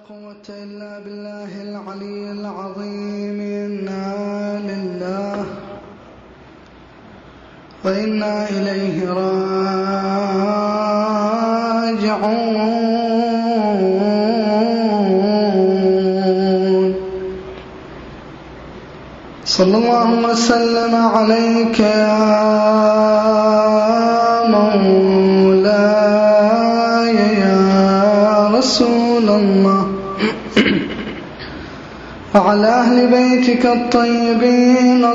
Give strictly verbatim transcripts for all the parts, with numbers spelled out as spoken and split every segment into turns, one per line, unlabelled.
قوة إلا بالله العلي العظيم. إنا لله وإنا إليه راجعون. صلى الله وسلم عليك يا مولاي يا رسول الله، وعلى أهل بيتك الطيبين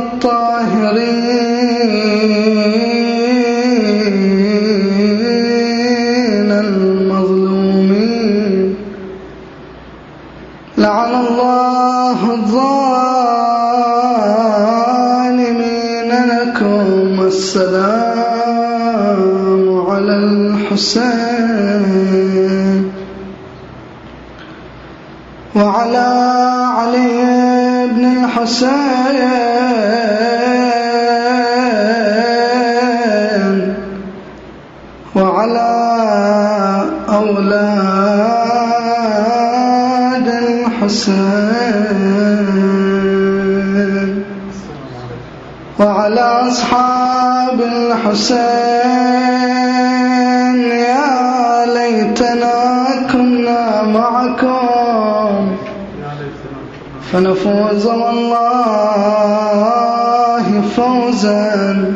الطاهرين المظلومين. لعن الله الظالمين. لكم السلام على الحسين وعلى علي بن الحسين وعلى أولاد الحسين وعلى أصحاب الحسين. يا ليتنا كنا معكم فنفوز والله فوزا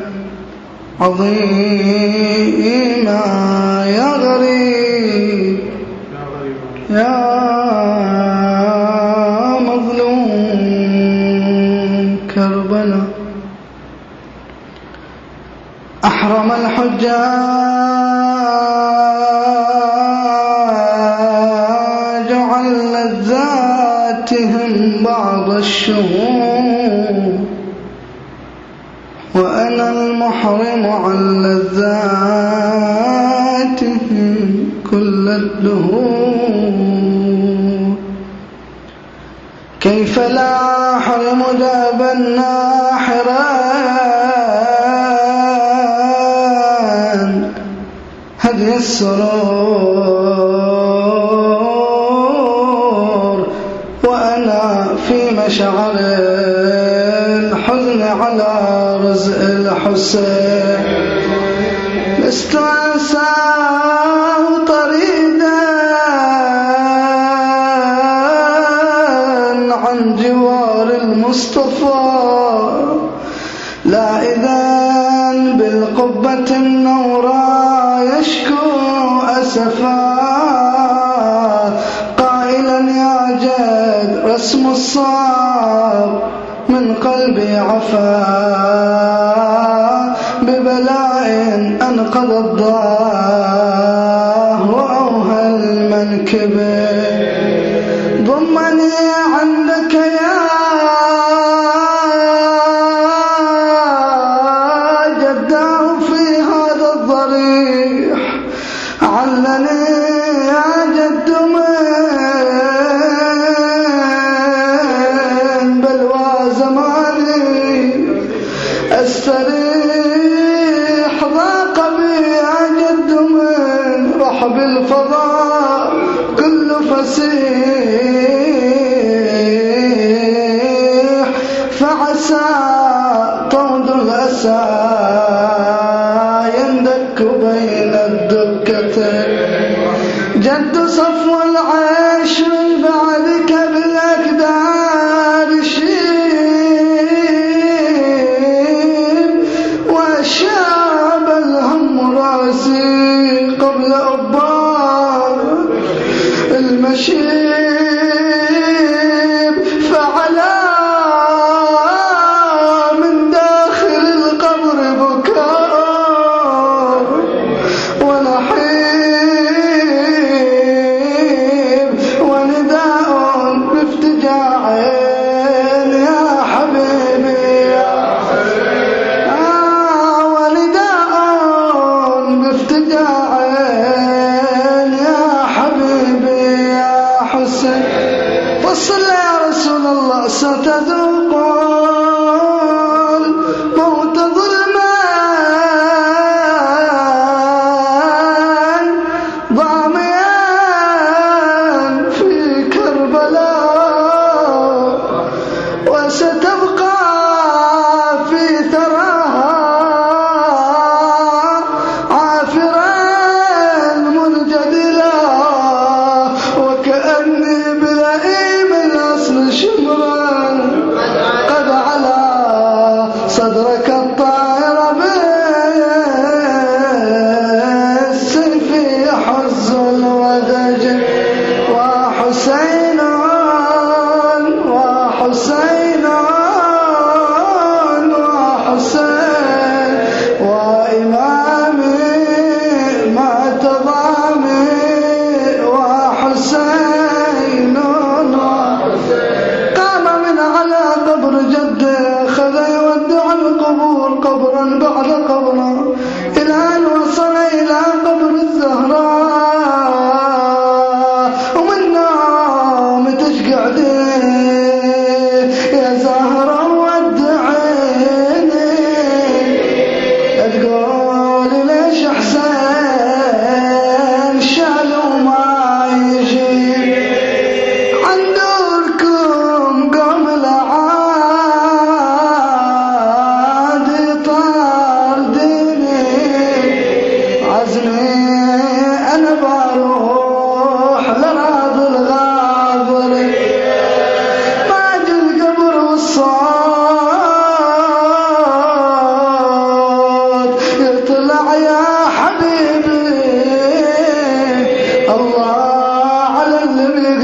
عظيما. يا غريب يا مظلوم كربلاء، أحرم الحجاج عن لذاتهم بعض الشهور، وأنا المحرم عن لذاتهم كل الدهور. كيف لا أحرم داب الناحران هدي السرور وأنا في مشعر الحزن على رزق الحسين. لست أنساه طريدا عن جوار المصطفى، لا إذن بالقبة النوراء يشكو أسفا، قائلا يا جد رسم الصعب من قلبي عفا، ببلاء أنقض الضاه وأوهى المنكب. ضمني عندك يا جداه في هذا الضريح، علني يا جد من بلوى زماني استريح، ضاق بي يا جد من رحب الفضاء كل فسيح، فعسى طود الأسى يندك بين الدكتين. جد صفو العيش من بعدك بالأكدار شيب، وشاب الهم راسي قبل أبار المشيب، فعلى من داخل القبر بكاء ونحيب، ونداء بافتجاع يا حبيبي يا آه ونداء بافتجاع يا حبيبي يا حسين. فصل يا رسول الله ستذوق الموت ظلمان ضاميا في كرب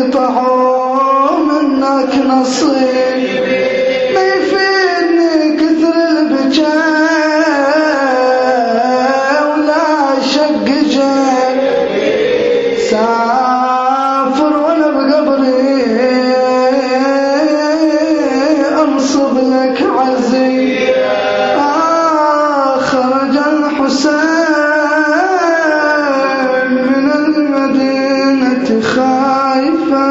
يقطعوا منك نصيب ما يفيدني كثر البكاء ولا شق جاي سافر وانا بقبري انصب لك عزي خرج الحسين من المدينة خايفا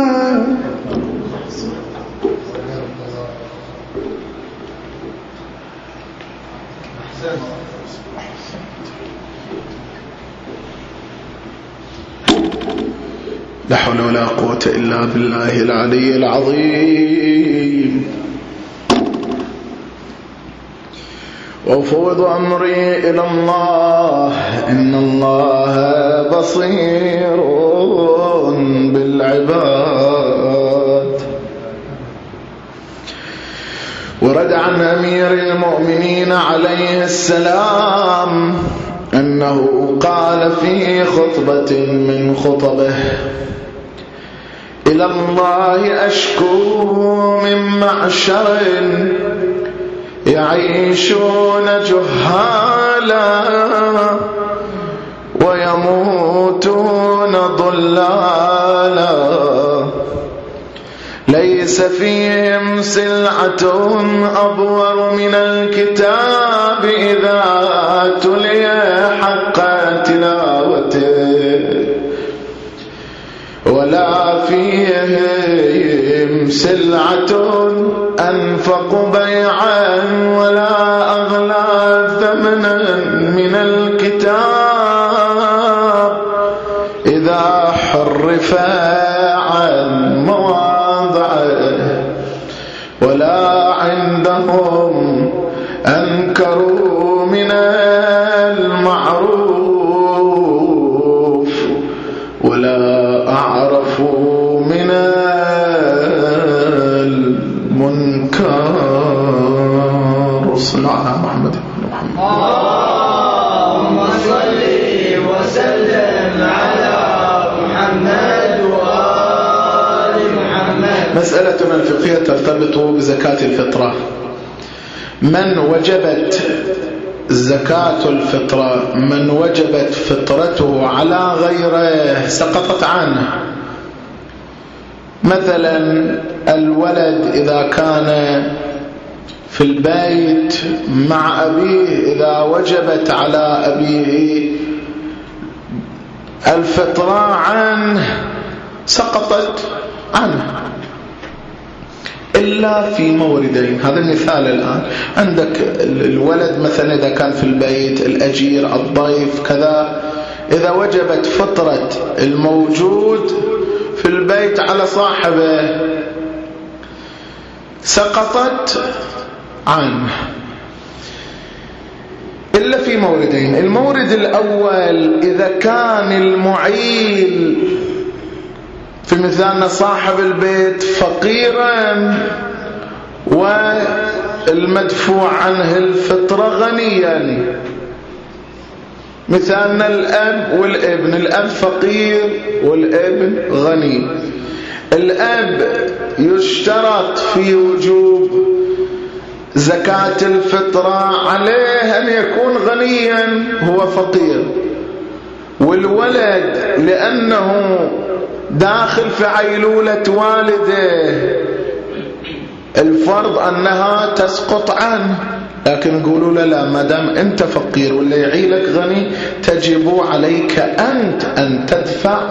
لا حول ولا قوة إلا بالله العلي العظيم. وأفوض أمري إلى الله إن الله بصير بالعباد. ورد عن أمير المؤمنين عليه السلام أنه قال في خطبة من خطبه: إلى الله أشكو من معشر يعيشون جهالا ويموتون ضلالا ليس فيهم سلعة أبور من الكتاب إذا تلي حق تلاوته ولا فيهم سلعة أنفق بيعا ولا أغلى ثمنا من الكتاب إذا حرف عن مواضعه ولا عندهم أنكروا من المعروف ولا أعرفوا من المنكر. صلى الله على محمد محمد.
اللهم صل وسلم على محمد وآل محمد.
مسألتنا الفقهية ترتبط بزكاة الفطرة. من وجبت زكاة الفطرة من وجبت فطرته على غيره سقطت عنه. مثلا الولد إذا كان في البيت مع أبيه إذا وجبت على أبيه الفطرة عنه سقطت عنه إلا في موردين. هذا المثال الآن عندك الولد مثلا إذا كان في البيت الأجير الضيف كذا إذا وجبت فطرة الموجود في البيت على صاحبه سقطت عنه إلا في موردين. المورد الأول إذا كان المعيل في مثالنا صاحب البيت فقيرا والمدفوع عنه الفطرة غنيا. مثالنا الأب والابن، الأب فقير والابن غني. الأب يشترط في وجوب زكاة الفطرة عليه أن يكون غنيا هو فقير، والولد لأنه داخل في عيلولة والده الفرض أنها تسقط عنه، لكن يقولوا له لا، ما دام أنت فقير ولا يعيلك غني تجب عليك أنت أن تدفع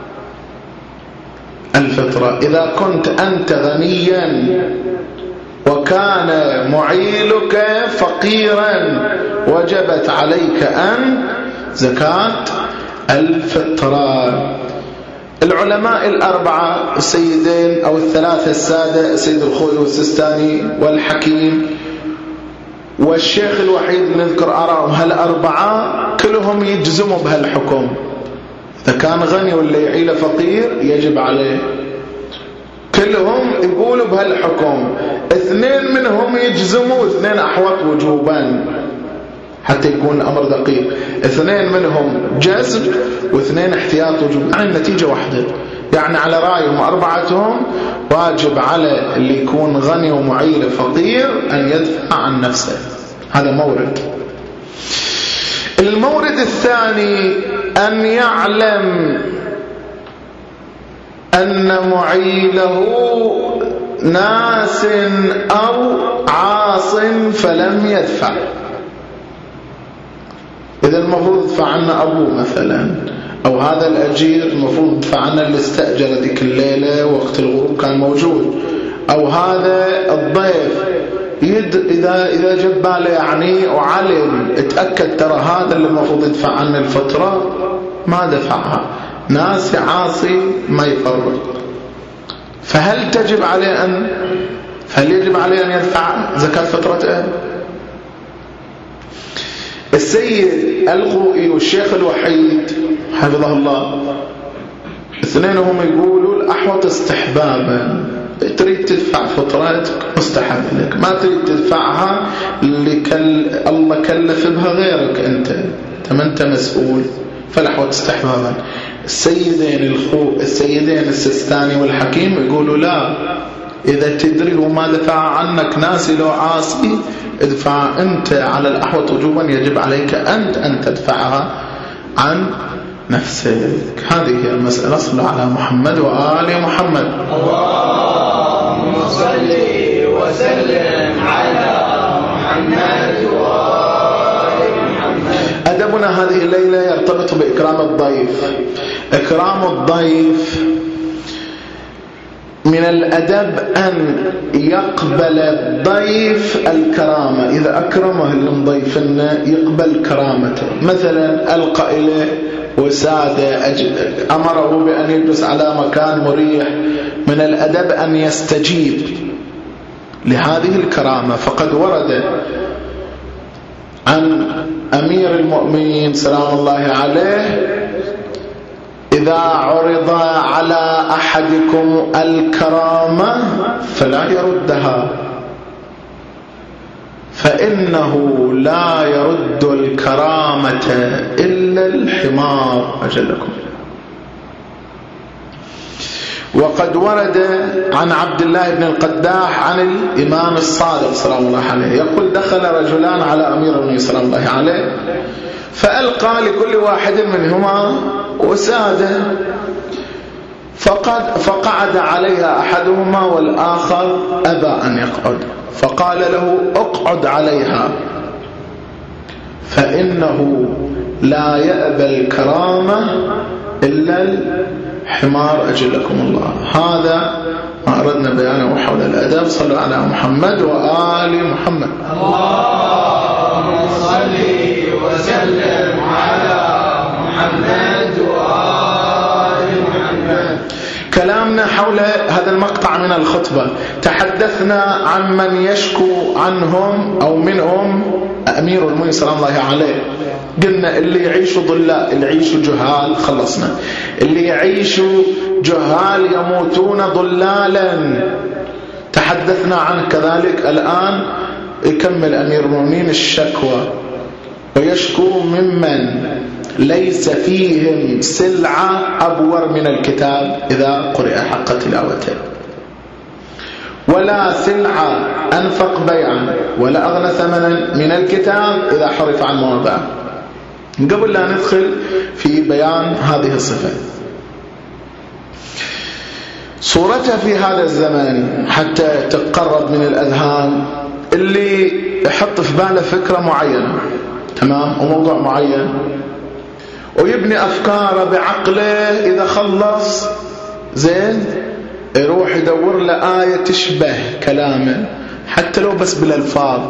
الفطرة. إذا كنت أنت غنيا وكان معيلك فقيرا وجبت عليك أن زكاة الفطرة. العلماء الأربعة السيدين أو الثلاثة السادة السيد الخوي والسستاني والحكيم والشيخ الوحيد اللي نذكر آرائهم هالأربعة كلهم يجزموا بهالحكم. إذا كان غني ولا يعيله فقير يجب عليه، كلهم يقولوا بهالحكم. اثنين منهم يجزموا، اثنين أحوط وجوبا حتى يكون الأمر دقيق. اثنين منهم جزم واثنين احتياط وجوب، يعني النتيجة واحدة. يعني على رأيهم أربعتهم واجب على اللي يكون غني ومعيل فقير أن يدفع عن نفسه. هذا مورد. المورد الثاني أن يعلم أن معيله ناس أو عاص فلم يدفع. إذا المفروض يدفع عنا أبوه مثلا، أو هذا الأجير المفروض يدفع عنا اللي استأجر ذيك الليلة وقت الغروب كان موجود، أو هذا الضيف يد إذا إذا جاب باله يعني وعلم اتأكد ترى هذا اللي المفروض يدفع عنا الفترة ما دفعها، ناس عاصي ما يفرق. فهل تجب عليه أن هل يجب عليه أن يدفع زكاة فترته؟ السيد الخوئي والشيخ الوحيد حفظه الله اثنينهم يقولوا الأحوط استحبابا، تريد تدفع فطرتك مستحب لك، ما تريد تدفعها اللي كل الله كلف بها غيرك أنت ما أنت مسؤول، فالأحوط استحبابا. السيدين الخو السيدين السستاني والحكيم يقولوا لا، إذا تدري وما دفع عنك ناسي لو عاصي ادفع أنت على الأحوط وجوبا، يجب عليك أنت أن تدفعها عن نفسك. هذه هي المسألة. صلى على محمد وآل محمد.
اللهم صل وسلم على محمد وآل محمد.
أدبنا هذه الليلة يرتبط بإكرام الضيف. إكرام الضيف من الأدب أن يقبل الضيف الكرامة، إذا أكرمه اللي مضيفنا يقبل كرامته. مثلا ألقى إليه وسادة أمره بأن يجلس على مكان مريح، من الأدب أن يستجيب لهذه الكرامة. فقد ورد عن أمير المؤمنين سلام الله عليه إذا عرض على أحدكم الكرامة فلا يردها، فإنه لا يرد الكرامة إلا الحمار أجلكم. وقد ورد عن عبد الله بن القداح عن الإمام الصادق سلام الله عليه يقول دخل رجلان على أمير المؤمنين سلام الله عليه فألقى لكل واحد منهما وسادة، فقد فقعد عليها أحدهما والآخر أبى أن يقعد، فقال له اقعد عليها فإنه لا يأبى الكرامة إلا الحمار أجلكم الله. هذا ما أردنا بيانه حول الأدب. صلوا على محمد وآل محمد.
اللهم صل وسلم على محمد وآل محمد.
كلامنا حول هذا المقطع من الخطبة تحدثنا عن من يشكو عنهم أو منهم أمير المؤمنين سلام الله عليه. قلنا اللي يعيشوا ضلاء، اللي يعيشوا جهال خلصنا، اللي يعيشوا جهال يموتون ضلالا تحدثنا عنه كذلك. الآن يكمل أمير المؤمنين الشكوى ويشكو ممن ليس فيهم سلعة أبور من الكتاب إذا قرئ حق تلاوته، ولا سلعة أنفق بيعا ولا أغنى ثمنا من الكتاب إذا حرف عن موضعه. قبل لا ندخل في بيان هذه الصفة، صورتها في هذا الزمن حتى تقرب من الأذهان، اللي يحط في باله فكرة معينة تمام وموضوع معين ويبني أفكاره بعقله، إذا خلص زين يروح يدور له آية تشبه كلامه حتى لو بس بالألفاظ،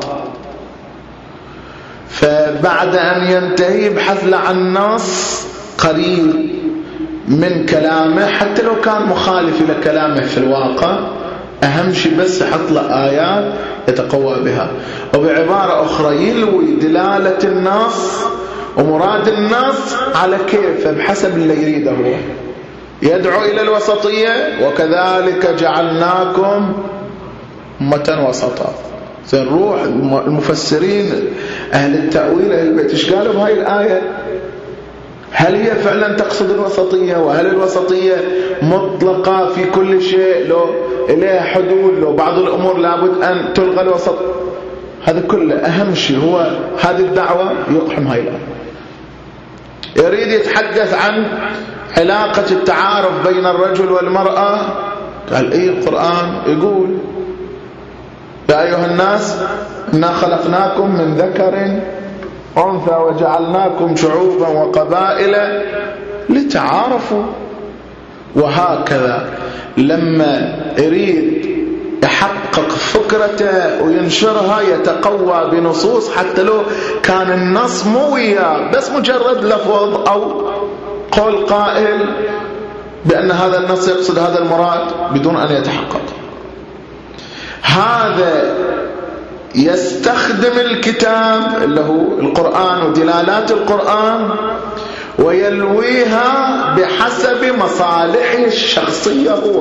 فبعد أن ينتهي يبحث له عن نص قريب من كلامه حتى لو كان مخالف إلى كلامه في الواقع، أهم شيء بس يحط له آيات يتقوى بها، وبعبارة أخرى يلوي دلالة النص ومراد النص على كيف بحسب اللي يريده هو. يدعو إلى الوسطية وكذلك جعلناكم أمة وسطا. سنروح المفسرين أهل التأويل أهل البيت إيش قالوا بهاي الآية؟ هل هي فعلا تقصد الوسطية؟ وهل الوسطية مطلقة في كل شيء لو إليها حدود، لو بعض الأمور لابد أن تلغى الوسط؟ هذا كله أهم شيء هو هذه الدعوة يقحم هاي الأمر. يريد يتحدث عن علاقة التعارف بين الرجل والمرأة، قال إيه القرآن يقول يا أيها الناس إنا خلقناكم من ذكر أنثى وجعلناكم شعوبا وقبائل لتعارفوا. وهكذا لما يريد يحقق فكرته وينشرها يتقوى بنصوص، حتى لو كان النص مو وياه بس مجرد لفظ أو قول قائل بأن هذا النص يقصد هذا المراد بدون أن يتحقق. هذا يستخدم الكتاب اللي هو القرآن ودلالات القرآن ويلويها بحسب مصالحه الشخصية هو،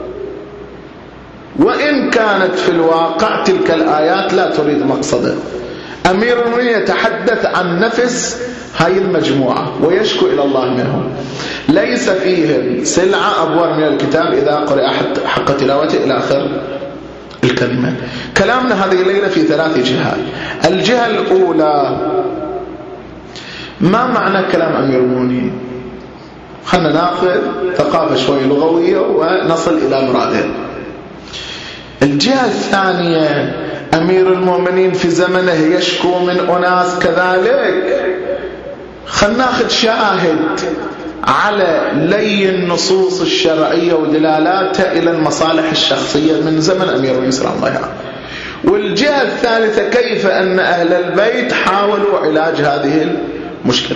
وإن كانت في الواقع تلك الآيات لا تريد مقصده. أمير المؤمنين يتحدث عن نفس هاي المجموعة ويشكو إلى الله منهم. ليس فيهم سلعة أبور من الكتاب إذا قرأ حق تلاوته إلى آخر الكلمة. كلامنا هذه الليلة في ثلاث جهات. الجهة الأولى، ما معنى كلام أمير المؤمنين؟ خلنا نأخذ ثقافة شوية لغوية ونصل إلى مراده. الجهة الثانية، أمير المؤمنين في زمنه يشكو من أناس كذلك. خلنا نأخذ شاهد على لي النصوص الشرعية ودلالاتها إلى المصالح الشخصية من زمن أمير المؤمنين سلام الله عليه. والجهة الثالثة، كيف أن أهل البيت حاولوا علاج هذه المشكلة.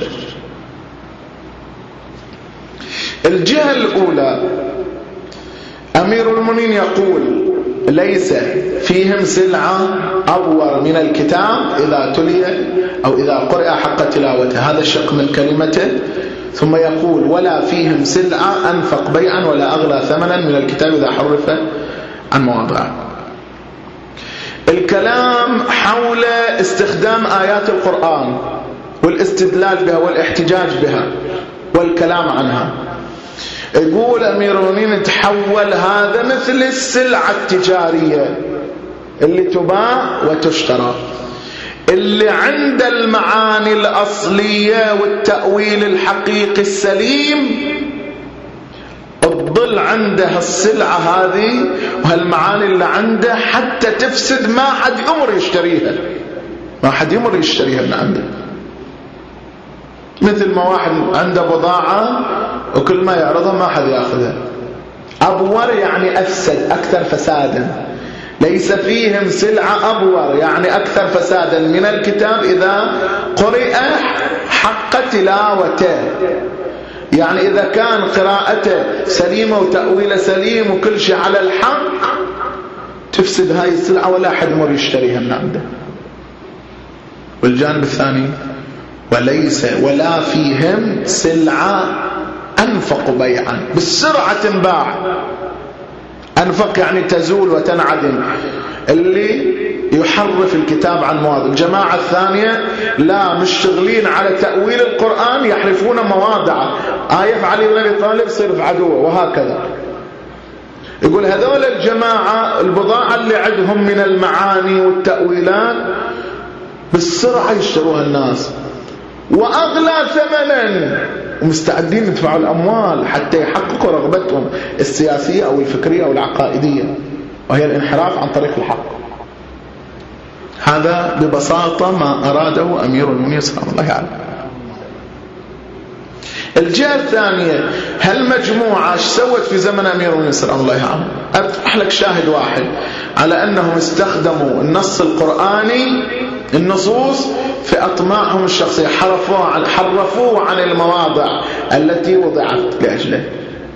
الجهة الأولى، أمير المؤمنين يقول ليس فيهم سلعة أبور من الكتاب إذا تلي أو إذا قرأ حق تلاوته، هذا الشق من كلمته. ثم يقول ولا فيهم سلعة أنفق بيعا ولا أغلى ثمنا من الكتاب إذا حرف عن مواضعه. الكلام حول استخدام آيات القرآن والاستدلال بها والاحتجاج بها والكلام عنها. يقول أمير المؤمنين تحول هذا مثل السلعة التجارية اللي تباع وتشترى، اللي عند المعاني الأصلية والتأويل الحقيقي السليم تضل عنده السلعة هذه وهالمعاني اللي عنده حتى تفسد، ما حد يمر يشتريها، ما حد يمر يشتريها من عنده. مثل ما واحد عنده بضاعة وكل ما يعرضها ما حد يأخذها. أبور يعني أفسد، أكثر فسادا. ليس فيهم سلعة أبور يعني أكثر فسادا من الكتاب إذا قرئ حق تلاوته. يعني إذا كان قراءته سليمة وتأويل سليم وكل شيء على الحق، تفسد هاي السلعة ولا أحد مر يشتريها من عنده. والجانب الثاني، وليس ولا فيهم سلعة أنفق بيعا، بالسرعة تنباع. أنفق يعني تزول وتنعدم، اللي يحرف الكتاب عن مواضع. الجماعة الثانية لا، مشتغلين على تأويل القرآن، يحرفون مواضع. آية في علي بن أبي طالب صير في عدوه، وهكذا. يقول هذول الجماعة البضاعة اللي عندهم من المعاني والتأويلات بالسرعة يشتروها الناس وأغلى ثمنا، ومستعدين يدفعوا الأموال حتى يحققوا رغبتهم السياسية أو الفكرية أو العقائدية، وهي الانحراف عن طريق الحق. هذا ببساطة ما أراده أمير المؤمنين سلام الله عليه. الجهة الثانية، هالمجموعة ايش سوت في زمن أمير المؤمنين سلام الله عليه؟ أفتح لك شاهد واحد على أنهم استخدموا النص القرآني، النصوص في أطماعهم الشخصية، حرفوه عن, حرفوه عن المواضع التي وضعت لأجله.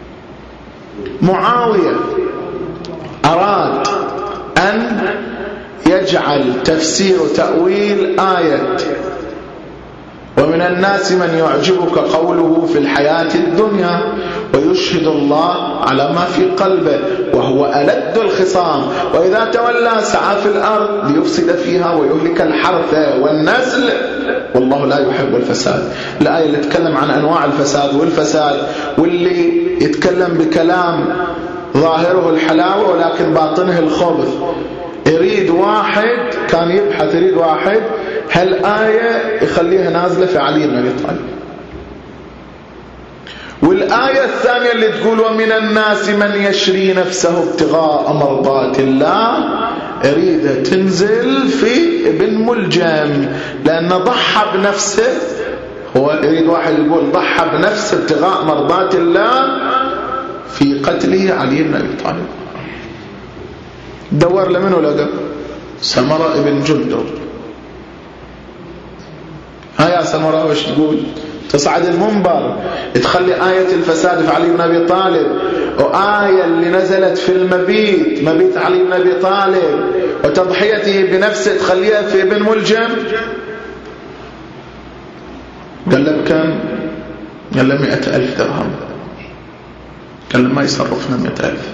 معاوية أراد أن يجعل تفسير تأويل آية ومن الناس من يعجبك قوله في الحياة الدنيا ويشهد الله على ما في قلبه وهو ألد الخصام وإذا تولى سعى في الأرض ليفسد فيها ويهلك الحرث والنسل والله لا يحب الفساد. الآية اللي تتكلم عن أنواع الفساد والفساد، واللي يتكلم بكلام ظاهره الحلاوة ولكن باطنه الخبث. يريد واحد كان يبحث، يريد واحد هالآية يخليها نازلة في علي بن أبي طالب. والآية الثانية اللي تقول ومن الناس من يشري نفسه ابتغاء مرضات الله، يريد تنزل في ابن ملجم، لأنه ضحى بنفسه. هو يريد واحد يقول ضحى بنفسه ابتغاء مرضات الله في قتله علي بن أبي طالب. دور لمنه لقى سمرة ابن جندب. ها يا سمرة وش تقول؟ تصعد المنبر تخلي آية الفساد في علي بن أبي طالب وآية اللي نزلت في المبيت، مبيت علي بن أبي طالب وتضحيته بنفسه، تخليها في ابن ملجم. قال له بكم؟ قال له مئة ألف درهم. قال له ما يصرفنا مئة ألف.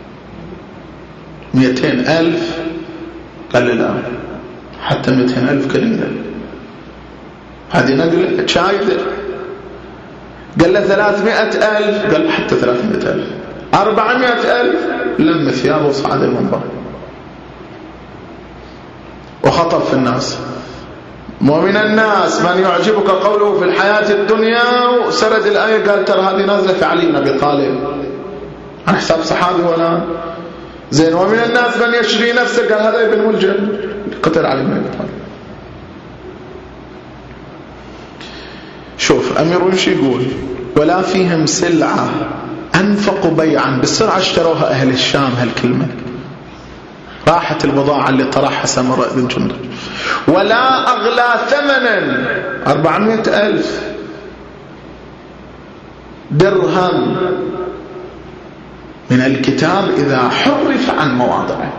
مئتين ألف. قال له لا، حتى مئتين ألف قليلا، هذه نقلة شايدة. قال له ثلاثمائة ألف. قال له حتى ثلاثمائة ألف. أربعمائة ألف. لم ثيابه وصعد المنبر وخطب في الناس. ومن الناس من يعجبك قوله في الحياة الدنيا، وسرد الآية قال ترى هذه نازلة في علي بن أبي طالب عن حساب صحابي ولا زين. ومن الناس من يشري نفسه، قال هذا ابن ملجم قتل علي بن أبي طالب. شوف أمير وش يقول؟ ولا فيهم سلعة أنفقوا بيعا، بالسرعة اشتروها أهل الشام. هالكلمة راحت البضاعة اللي طرحها سمرة بن جندب. ولا أغلى ثمنا، أربعمائة ألف درهم من الكتاب إذا حرف عن مواضعه.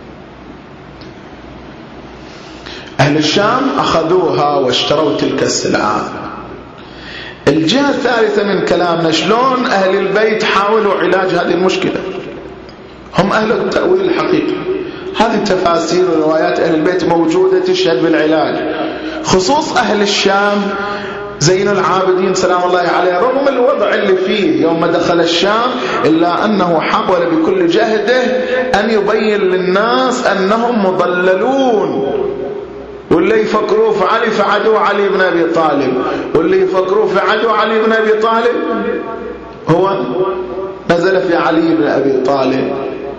أهل الشام أخذوها واشتروا تلك السلعة. الجهة الثالثة من كلامنا، شلون أهل البيت حاولوا علاج هذه المشكلة؟ هم أهل التأويل الحقيقي. هذه التفاسير وروايات أهل البيت موجودة تشهد بالعلاج. خصوص أهل الشام زين العابدين سلام الله عليه، رغم الوضع اللي فيه يوم دخل الشام، إلا أنه حاول بكل جهده أن يبين للناس أنهم مضللون، واللي يفكروا في علي فعدوا علي بن أبي طالب، واللي يفكروا في عدو علي بن أبي طالب هو نزل في علي بن أبي طالب.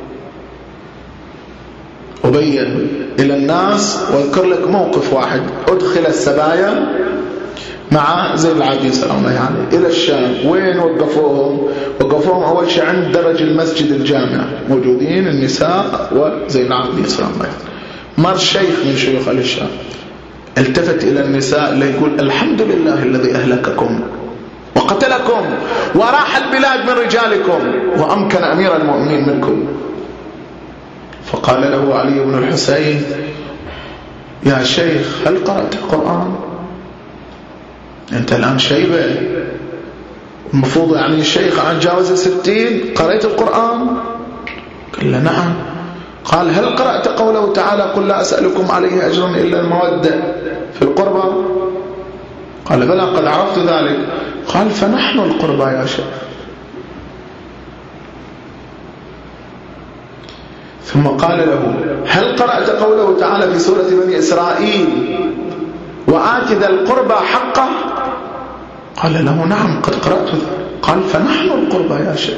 أبين إلى الناس واذكر لك موقف واحد. أدخل السبايا مع زين العابدين سلام الله عليه إلى الشام. وين وقفوهم؟ وقفوهم أول شيء عند درج المسجد الجامع، موجودين النساء وزين العابدين سلام الله عليه. مر شيخ من شيوخ أهل الشام، التفت إلى النساء ليقول الحمد لله الذي أهلككم وقتلكم وراح البلاد من رجالكم وأمكن أمير المؤمنين منكم. فقال له علي بن الحسين يا شيخ هل قرأت القرآن؟ أنت الآن شيبة، المفروض يعني الشيخ عن جاوز الستين، قرأت القرآن؟ قال له نعم. قال هل قرأت قوله تعالى قل لا أسألكم عليه أجرا إلا المودة في القربى؟ قال بلى قد عرفت ذلك. قال فنحن القربى يا شيخ. ثم قال له هل قرأت قوله تعالى في سورة بني إسرائيل وآت ذا القربى حقه؟ قال له نعم قد قرأت ذلك. قال فنحن القربى يا شيخ.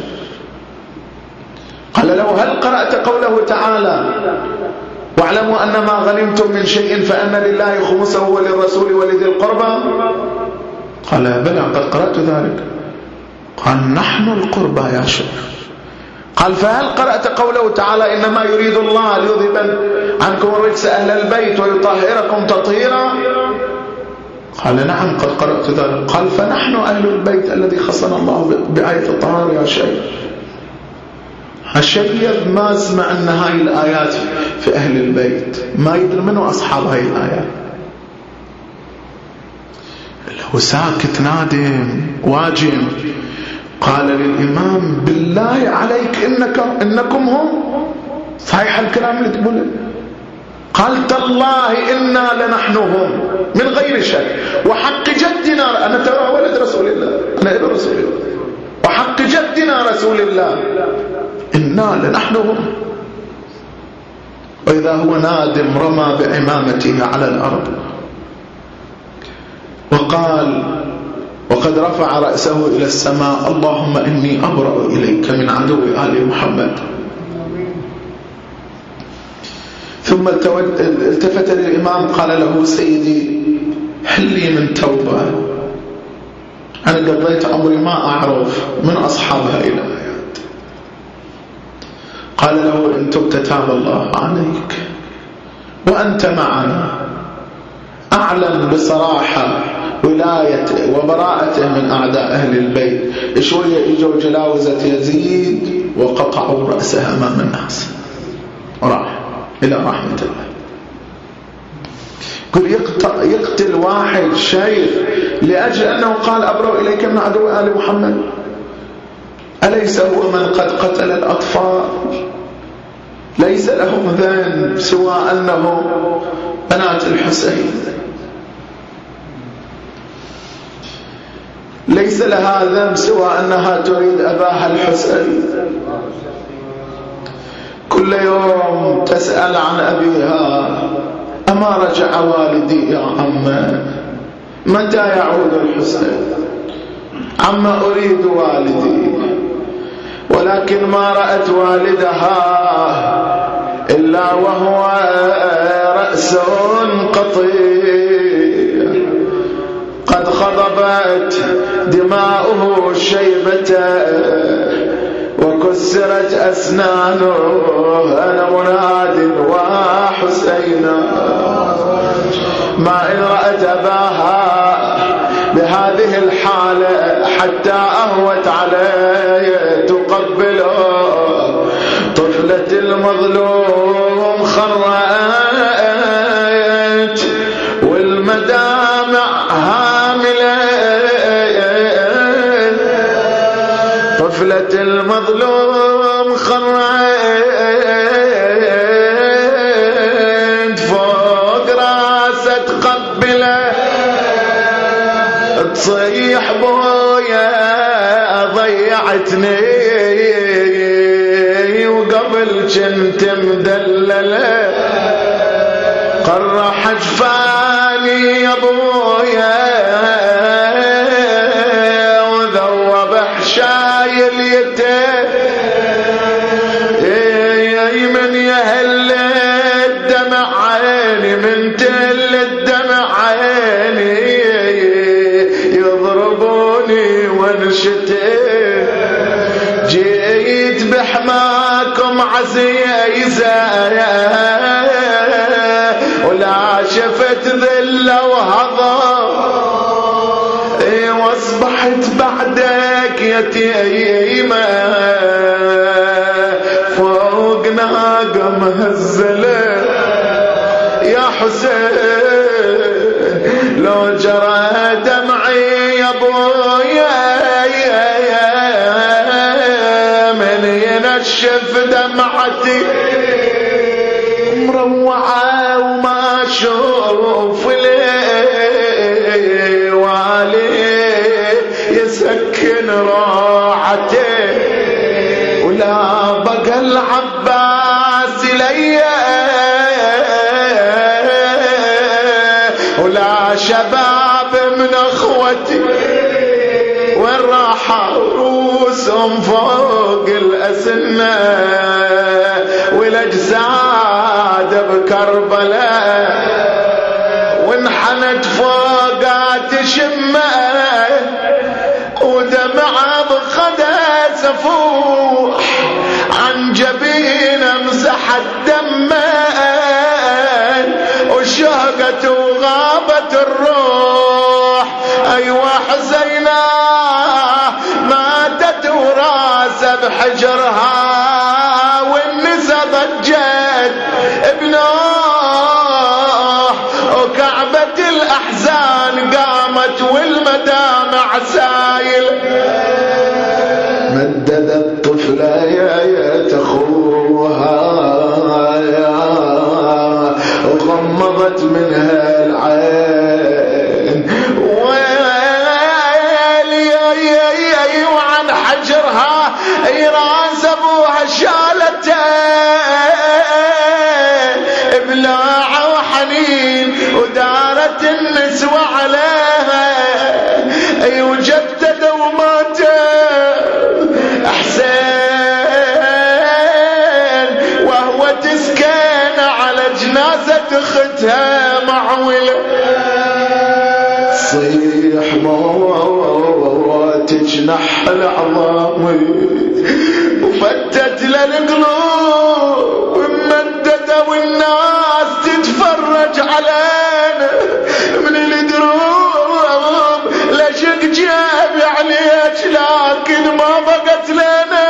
قال له هل قرأت قوله تعالى واعلموا أن ما غنمتم من شيء فأن لله خمسه وللرسول ولذي القربى؟ قال بلى قد قرأت ذلك. قال نحن القربى يا شيخ. قال فهل قرأت قوله تعالى إنما يريد الله ليذهب عنكم الرجس أهل البيت ويطهركم تطهيرا؟ قال نعم قد قرأت ذلك. قال فنحن أهل البيت الذي خصنا الله بآية الطهارة يا شيخ. الشيخ ما سمع أن هاي الآيات في أهل البيت، ما يدري منه أصحاب هاي الآيات. لو ساكت نادم واجم. قال للإمام بالله عليك إنك إنكم هم صحيح الكلام اللي تقوله؟ قال تالله إنا لنحن هم من غير شك، وحق جدنا، أنا ترى ولد رسول الله، أنا ابن رسول الله، وحق جدنا رسول الله إنا لنحن هم. وإذا هو نادم رمى بعمامته على الأرض وقال وقد رفع رأسه إلى السماء اللهم إني أبرأ إليك من عدو آل محمد. ثم التفت للإمام قال له سيدي حلي من توبة، أنا قضيت عمري ما أعرف من أصحاب هذه الآيات. قال له إن تبت تاب الله عليك وأنت معنا. أعلن بصراحة ولايته وبراءته من أعداء أهل البيت. شوية إجوا جلاوزة يزيد وقطعوا رأسه أمام الناس وراح إلى رحمة الله. قل يقتل واحد شيخ لأجل أنه قال أبرأ إليك من عدو آل محمد؟ أليس هو من قد قتل الأطفال؟ ليس لهم ذنب سوى أنه بنات الحسين، ليس لها ذنب سوى أنها تريد أباها الحسين. كل يوم تسأل عن أبيها أما رجع والدي يا عم؟ متى يعود الحسين؟ عم أريد والدي. ولكن ما رأت والدها إلا وهو رأس قطيع قد خضبت دماؤه الشيبة وكسرت أسنانه. أنا مناد وحسينا. ما إن رأت أباها بهذه الحالة حتى أهوت عليه تقبله. طفلة المظلوم خرأت والمدامع هاملة. طفلة المظلوم خرأت فوق راسه تقبله. تصيح بويا ضيعتني وقبل كنت مدلله. قرح جفاني يا بويا وذوب حشاي اليتيم. من يهل الدمع عيني من تل الدمع عيني يضربوني وانشتي. جيت بحماكم عزيزة ولا شفت ذلة وهضم. واصبحت بعدك يتيمة فوق ناقة مهزلة. يا حسين لو جرى دمعي يا بويا من ينشف دمعتي مروعة وما اشوف لي والي يسكن راحتي. ولا بقى العباس ليا ولا شباب من اخوتي وين راحوا رؤوسهم فوق الأسنة والاجساد بكربلاء وانحنت فوقات شمه ودمعه بخده سفوح عن جبينه مسحت دمه وشهقت وغابت الروح. ايوه حسينه ماتت وراسه بحجرها والنسا ضجت بنوح وكعبة الأحزان قامت والمدامع سايل. مددت طفلة يا تخوها يسوى عليها أي وجدد ومات حسين وهو تسكن على جنازة اختها معولة صيح موت جنح العظام وفتت للقلوب ممددة والناس تتفرج علينا من الدروب لشق جاب عليك لكن ما بقت لنا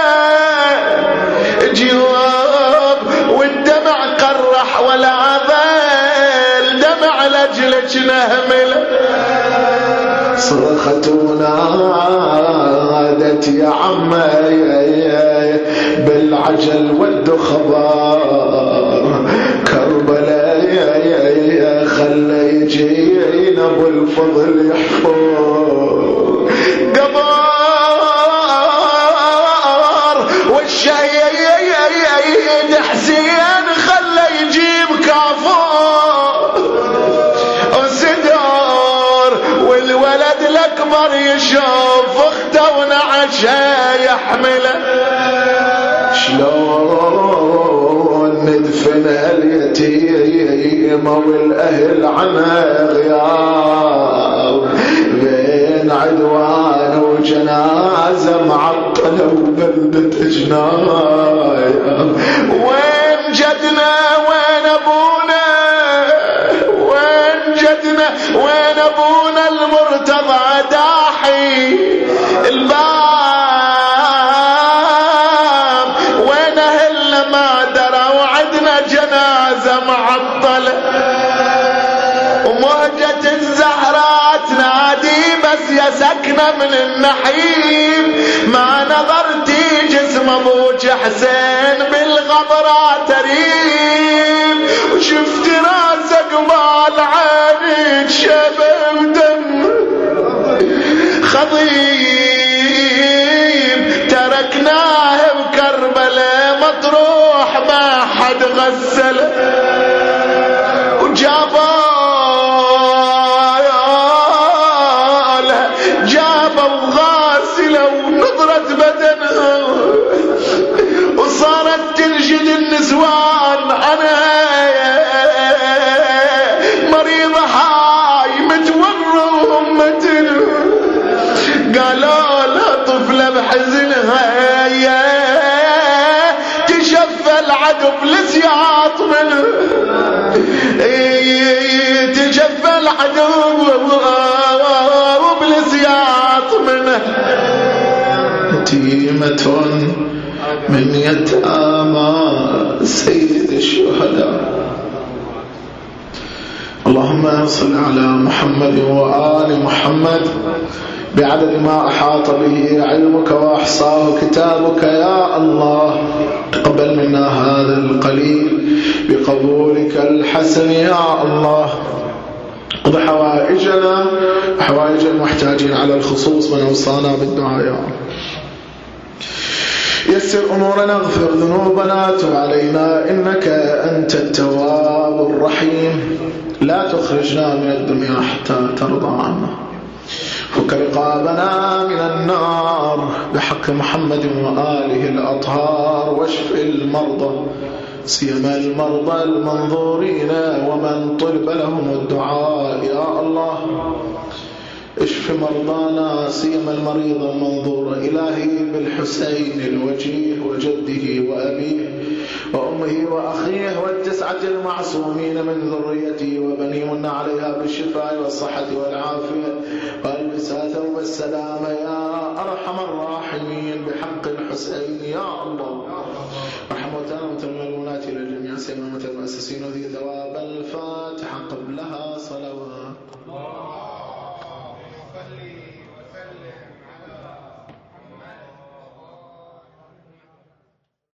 جواب والدمع قرح ولا ذل دمع لجلك نهمل صرخت ونادت يا عمي بالعجل والدخبار كربلاء خلى يجينا ابو الفضل يحفر قمر والشهيد حسين خلى يجيب كافور وسدار والولد الاكبر يشوف اخته ونعشه يحمله شلون ندفن اليتيم والاهل عنها غياب بين عدوان وجنازه معطله وبلده جنايه وين جدنا وين ابونا وين جدنا وين ابونا المرتضى داحي الباب وين اهلنا ما درى وعدنا جنازه معطله ومهجة الزهراء تنادي بس يا سكنة من النحيم ما نظرتي جسم ابوك حسين بالغبرة تريم وشفت راسه قبال عينك شبه دم خضيم تركناه بكربلاء مطروح ما حد غسله وجابه ونظرت بدنها وصارت تنشد النسوان انا مريضة هاي متورة امتنا قالوا لها طفلة بحزنها تشفى العدو بلسياط منه تشفى العدو بلسياط منه يتيمة من يتامى سيد الشهداء اللهم صل على محمد وآل محمد بعدد ما أحاط به علمك وأحصاه كتابك يا الله تقبل منا هذا القليل بقبولك الحسن يا الله قض حوائجنا وحوائج المحتاجين على الخصوص من أوصانا بالدعاء يا الله يسر أمورنا اغفر ذنوبنا تب علينا إنك أنت التواب الرحيم لا تخرجنا من الدنيا حتى ترضى عنا فك رقابنا من النار بحق محمد وآله الأطهار واشف المرضى سيما المرضى المنظورين ومن طلب لهم الدعاء يا الله اشف مرضانا سيما المريض المنظور إلهي بالحسين الوجيه وجده وأبيه وأمه وأخيه والتسعة المعصومين من ذريته وبني من عليها بالشفاء والصحة والعافية والبسها ثوب السلامة يا أرحم الراحمين بحق الحسين يا الله ارحم وتامة الملونات للجميع سيما المؤسسين وذي ثواب الفاتحة قبلها صلوات